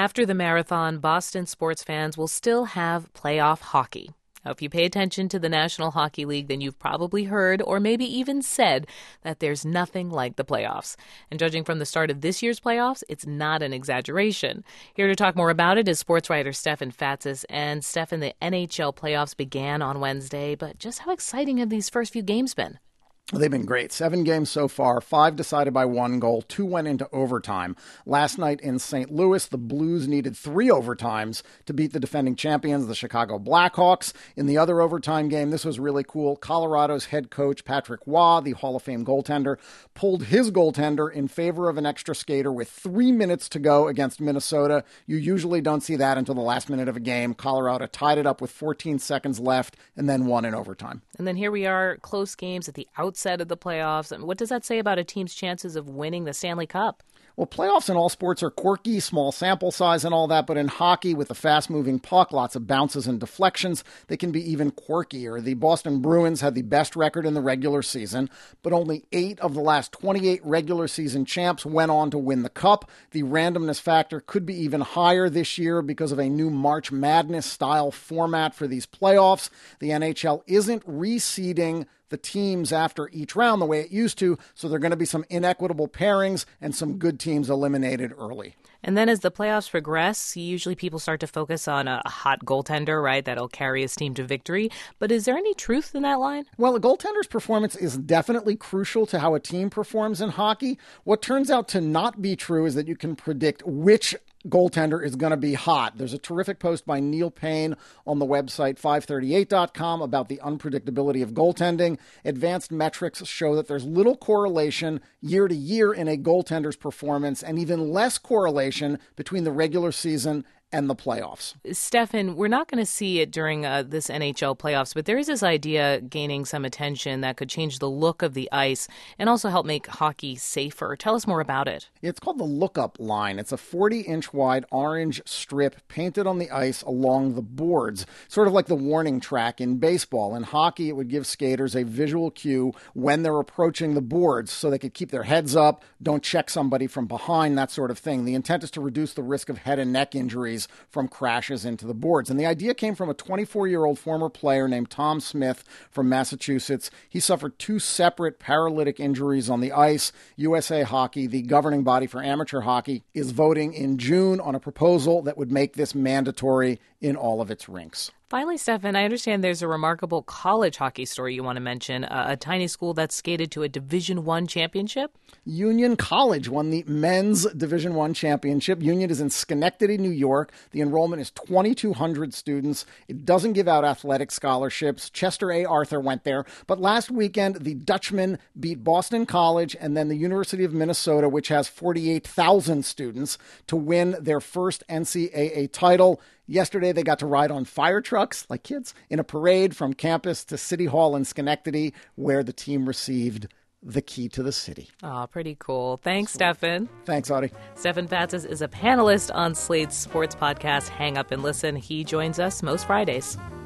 After the marathon, Boston sports fans will still have playoff hockey. Now, if you pay attention to the National Hockey League, then you've probably heard or maybe even said that there's nothing like the playoffs. And judging from the start of this year's playoffs, it's not an exaggeration. Here to talk more about it is sports writer Stefan Fatsis. And Stefan, the NHL playoffs began on Wednesday, but just how exciting have these first few games been? They've been great. 7 games so far, 5 decided by 1 goal, 2 went into overtime. Last night in St. Louis, the Blues needed 3 overtimes to beat the defending champions, the Chicago Blackhawks. In the other overtime game, this was really cool. Colorado's head coach, Patrick Roy, the Hall of Fame goaltender, pulled his goaltender in favor of an extra skater with 3 minutes to go against Minnesota. You usually don't see that until the last minute of a game. Colorado tied it up with 14 seconds left and then won in overtime. And then here we are, close games at the outset of the playoffs. And what does that say about a team's chances of winning the Stanley Cup? Well, playoffs in all sports are quirky, small sample size and all that, but in hockey, with a fast-moving puck, lots of bounces and deflections, they can be even quirkier. The Boston Bruins had the best record in the regular season, but only 8 of the last 28 regular season champs went on to win the Cup. The randomness factor could be even higher this year because of a new March Madness-style format for these playoffs. The NHL isn't reseeding the teams after each round the way it used to, so there are going to be some inequitable pairings and some good teams eliminated early. And then as the playoffs progress, usually people start to focus on a hot goaltender, right, that'll carry his team to victory. But is there any truth in that line? Well, a goaltender's performance is definitely crucial to how a team performs in hockey. What turns out to not be true is that you can predict which goaltender is going to be hot. There's a terrific post by Neil Payne on the website 538.com about the unpredictability of goaltending. Advanced metrics show that there's little correlation year to year in a goaltender's performance and even less correlation between the regular season and the playoffs. Stefan, we're not going to see it during this NHL playoffs, but there is this idea gaining some attention that could change the look of the ice and also help make hockey safer. Tell us more about it. It's called the lookup line. It's a 40-inch wide orange strip painted on the ice along the boards, sort of like the warning track in baseball. In hockey, it would give skaters a visual cue when they're approaching the boards so they could keep their heads up, don't check somebody from behind, that sort of thing. The intent is to reduce the risk of head and neck injuries from crashes into the boards. And the idea came from a 24-year-old former player named Tom Smith from Massachusetts. He suffered 2 separate paralytic injuries on the ice. USA Hockey, the governing body for amateur hockey, is voting in June on a proposal that would make this mandatory in all of its rinks. Finally, Stefan, I understand there's a remarkable college hockey story you want to mention, a tiny school that skated to a Division I championship. Union College won the men's Division I championship. Union is in Schenectady, New York. The enrollment is 2,200 students. It doesn't give out athletic scholarships. Chester A. Arthur went there. But last weekend, the Dutchmen beat Boston College and then the University of Minnesota, which has 48,000 students, to win their first NCAA title. Yesterday, they got to ride on fire trucks, like kids, in a parade from campus to City Hall in Schenectady, where the team received the key to the city. Oh, pretty cool. Thanks, Stefan. Thanks, Audie. Stefan Fatsis is a panelist on Slate's sports podcast, Hang Up and Listen. He joins us most Fridays.